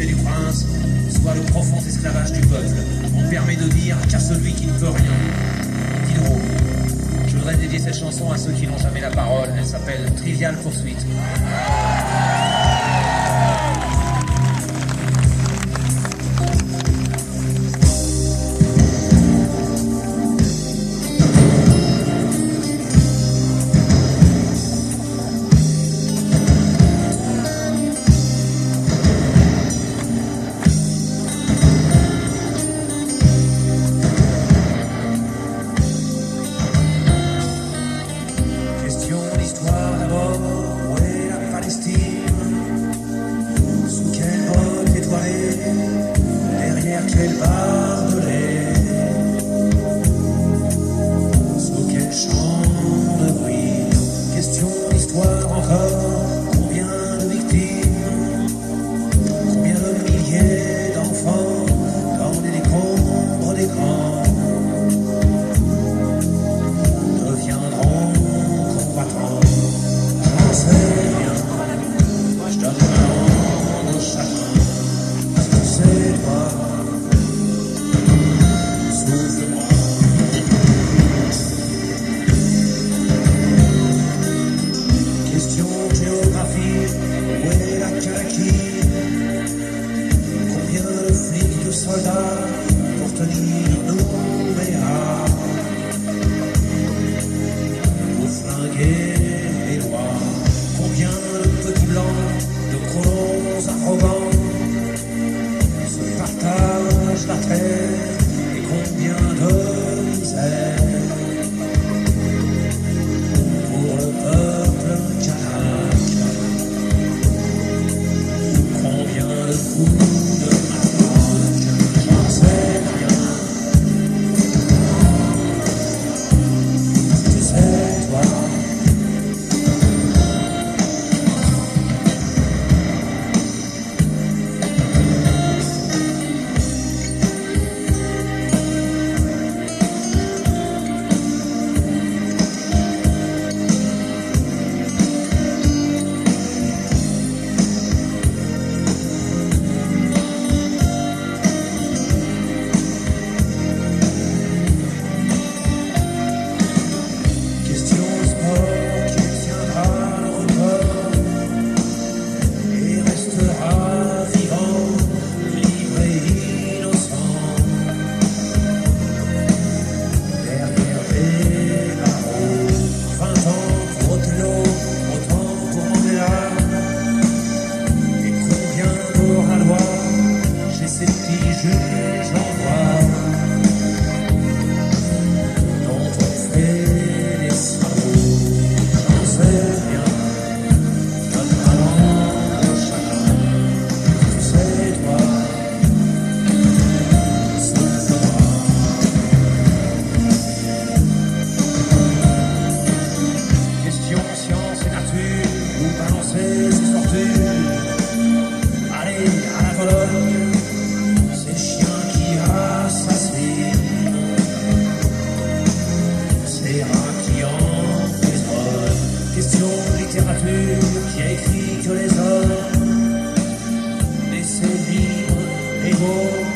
volonté du prince, soit le profond esclavage du peuple. On permet de dire qu'à celui qui ne peut rien. Diderot. Je voudrais dédier cette chanson à ceux qui n'ont jamais la parole. Elle s'appelle Trivial Poursuite. Pour tenir nos méas, pour flinguer les lois. Combien de petits blancs, de colons arrogants se partagent la terre, et combien de misère pour le peuple kanak. Combien de coups de matraque, j'en sais rien. Si tu sais, toi. Qui a écrit que les hommes naissaient libres, égaux.